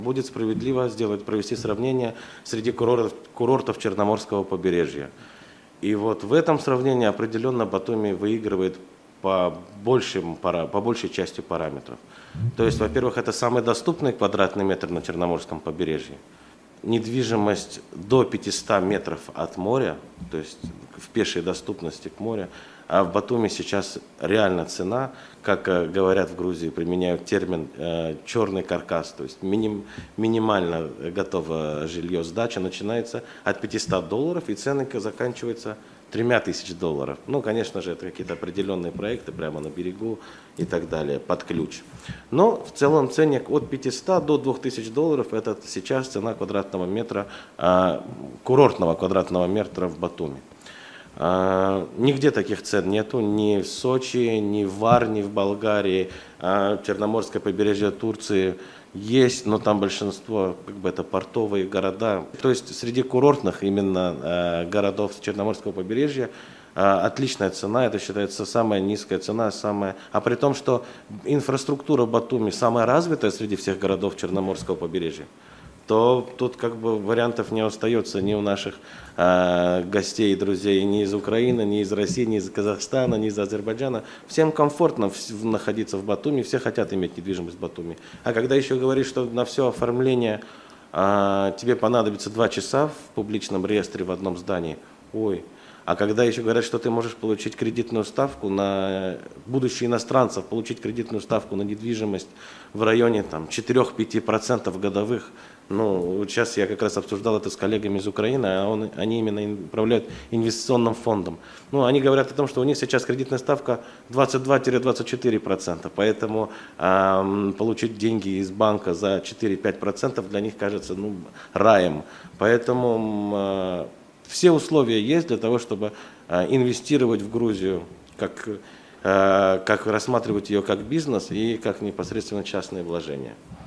Будет справедливо провести сравнение среди курортов Черноморского побережья. И вот в этом сравнении определенно Батуми выигрывает по большей части параметров. То есть, во-первых, это самый доступный квадратный метр на Черноморском побережье. Недвижимость до 500 метров от моря, то есть в пешей доступности к морю. А в Батуми сейчас реально цена, как говорят в Грузии, применяют термин черный каркас, то есть минимально готовое жилье, сдача начинается от $500 и цены заканчиваются $3000. Ну, конечно же, это какие-то определенные проекты прямо на берегу и так далее, под ключ. Но в целом ценник от $500 до $2000 это сейчас цена квадратного метра, курортного квадратного метра в Батуми. Нигде таких цен нету, ни в Сочи, ни в Варне, в Болгарии, Черноморское побережье Турции есть, но там большинство это портовые города. То есть среди курортных именно городов Черноморского побережья отличная цена, это считается самая низкая цена, а при том, что инфраструктура Батуми самая развитая среди всех городов Черноморского побережья, то тут вариантов не остается ни у наших гостей и друзей ни из Украины, ни из России, ни из Казахстана, ни из Азербайджана. Всем комфортно находиться в Батуми, все хотят иметь недвижимость в Батуми. А когда еще говоришь, что на все оформление тебе понадобится 2 часа в публичном реестре в одном здании, а когда еще говорят, что ты можешь получить кредитную ставку будущих иностранцев, получить кредитную ставку на недвижимость в районе 4-5% годовых. Ну, сейчас я как раз обсуждал это с коллегами из Украины, они именно управляют инвестиционным фондом. Ну, они говорят о том, что у них сейчас кредитная ставка 22-24%, поэтому получить деньги из банка за 4-5% для них кажется раем. Поэтому все условия есть для того, чтобы инвестировать в Грузию, как рассматривать ее как бизнес и как непосредственно частные вложения.